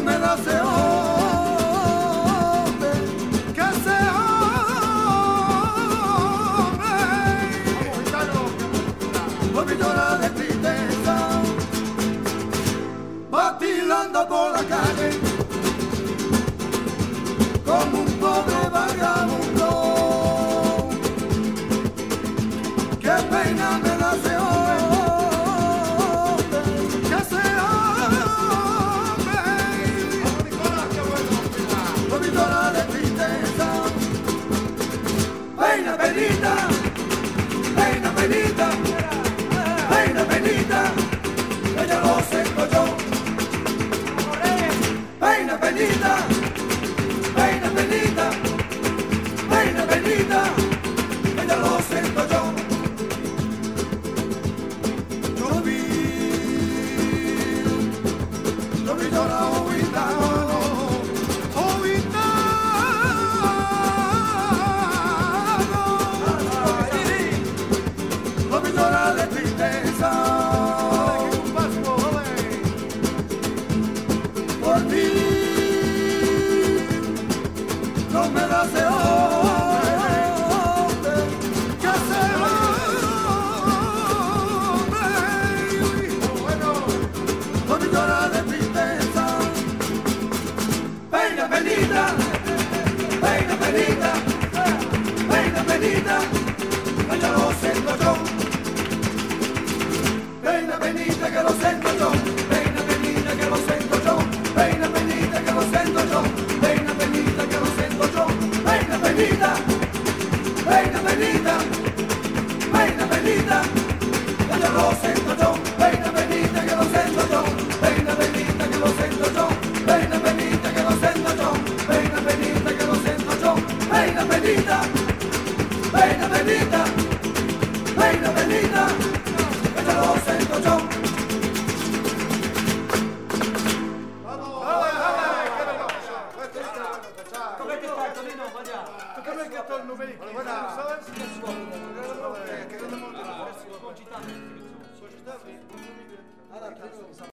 me da ese hombre, que ese hombre por mi llorar de tristeza, vacilando por la calle como un pobre vagabundo. Qué pena me da ese hombre, que ese hombre por mi llorar de tristeza. Peina, penita, peina, penita, peina, penita, ella lo siento yo. Peina, penita, peina, penita, peina, penita, ella lo siento yo. Yo vi llorar un gitano, lo vi llorar de tristeza. Por ti no me da ese hombre, que ese hombre por mi llorar de tristeza. Peina, penita, peina, penita, peina, penita, ella lo siento yo. Peina, penita, que lo siento yo. Peina, penita, que lo siento yo. Peina, penita, que lo siento yo. Peina, penita, que lo siento yo. Peina, penita, peina, penita, peina, penita, ella lo siento yo. Peina, penita, que lo siento yo. Peina, penita, que lo siento yo. Peina, penita, que lo siento yo. Peina, penita, que lo siento yo. Peina, penita, peina, penita, peina, penita, ella lo siento yo. Come che fai, Tonino? Guarda. Come che torno per il Guarda. che